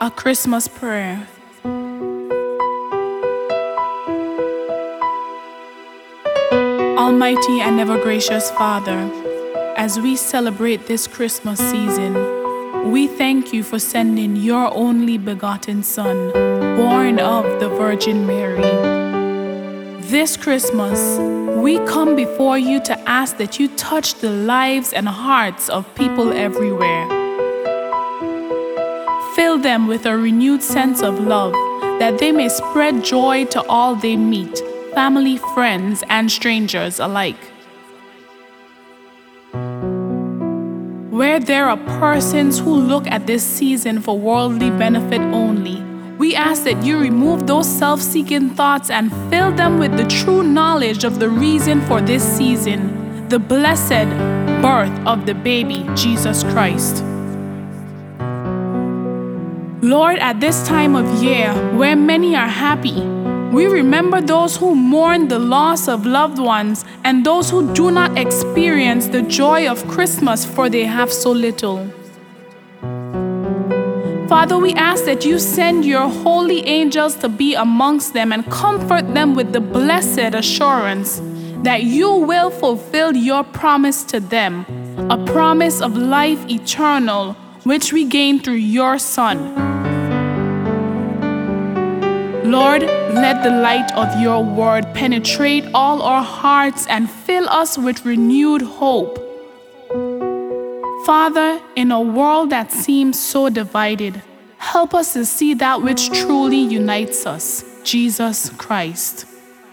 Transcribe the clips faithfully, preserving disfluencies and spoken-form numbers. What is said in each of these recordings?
A Christmas prayer. Almighty and ever-gracious Father, as we celebrate this Christmas season, we thank you for sending your only begotten Son, born of the Virgin Mary. This Christmas, we come before you to ask that you touch the lives and hearts of people everywhere. Fill them with a renewed sense of love, that they may spread joy to all they meet, family, friends, and strangers alike. Where there are persons who look at this season for worldly benefit only, we ask that you remove those self-seeking thoughts and fill them with the true knowledge of the reason for this season, the blessed birth of the baby, Jesus Christ. Lord, at this time of year, where many are happy, we remember those who mourn the loss of loved ones and those who do not experience the joy of Christmas for they have so little. Father, we ask that you send your holy angels to be amongst them and comfort them with the blessed assurance that you will fulfill your promise to them, a promise of life eternal, which we gain through your Son. Lord, let the light of your word penetrate all our hearts and fill us with renewed hope. Father, in a world that seems so divided, help us to see that which truly unites us, Jesus Christ.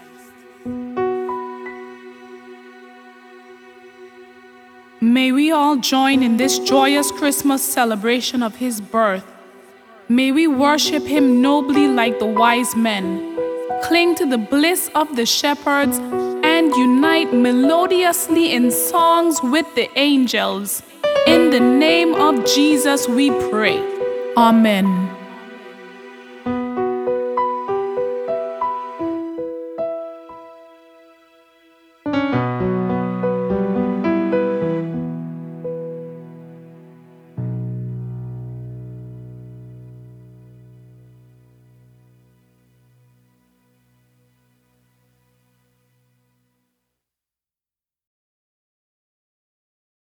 May we all join in this joyous Christmas celebration of his birth. May we worship him nobly like the wise men, cling to the bliss of the shepherds, and unite melodiously in songs with the angels. In the name of Jesus we pray. Amen.